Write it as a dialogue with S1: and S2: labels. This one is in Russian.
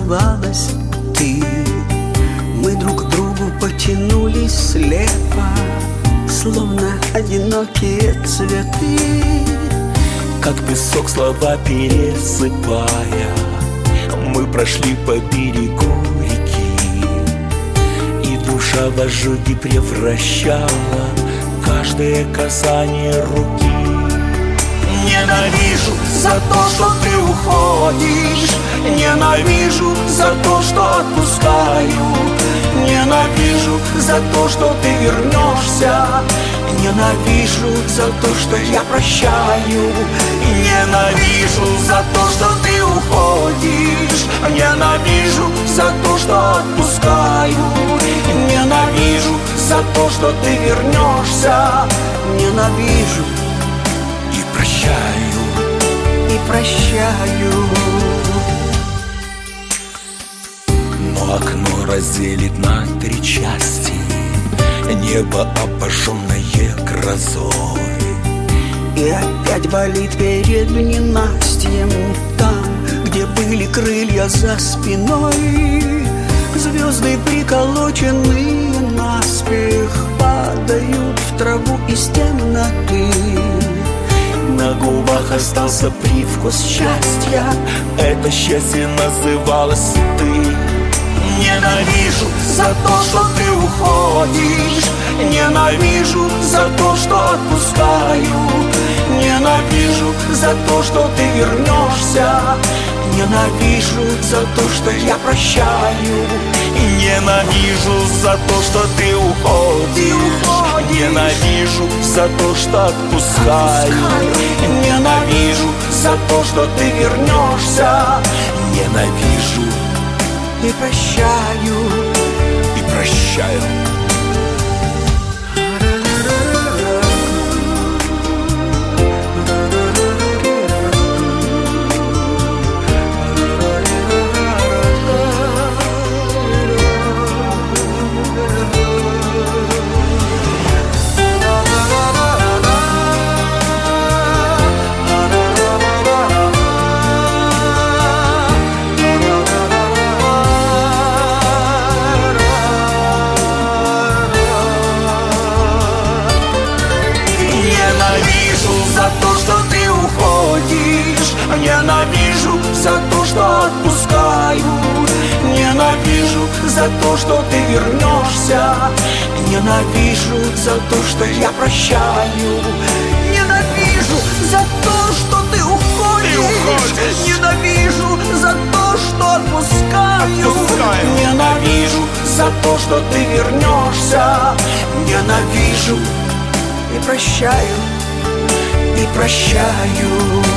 S1: называлась ты. Мы друг к другу потянулись слепо, словно одинокие цветы.
S2: Как песок слова пересыпая, мы прошли по берегу реки, и душа в ожоги превращала каждое касание руки. Ненавижу за то, что ты уходишь, ненавижу за то, что отпускаю, ненавижу за то, что ты вернешься, ненавижу за то, что я прощаю, ненавижу за то, что ты уходишь, ненавижу за то, что отпускаю, ненавижу за то, что ты вернешься,
S1: ненавижу
S2: и прощаю,
S1: и прощаю.
S2: Но окно разделит на 3 части, небо обожженное грозой.
S1: И опять болит перед ненастьем, там, где были крылья за спиной. Звезды, приколоченные наспех, падают в траву из темноты.
S2: На губах остался привкус счастья, это счастье называлось ты. Ненавижу за то, что ты уходишь, ненавижу за то, что отпускаю, ненавижу за то, что ты вернешься, ненавижу за то, что я прощаю, ненавижу за то, что ты уходишь, ненавижу за то, что отпускаю, ненавижу за то, что ты вернешься, ненавижу
S1: и прощаю,
S2: и прощаю.
S1: ненавижу за то, что отпускаю, ненавижу за то, что ты вернешься, ненавижу за то, что я прощаю, ненавижу за то, что ты уходишь, ненавижу за то, что отпускаю, ненавижу за то, что ты вернешься, ненавижу и прощаю, и прощаю.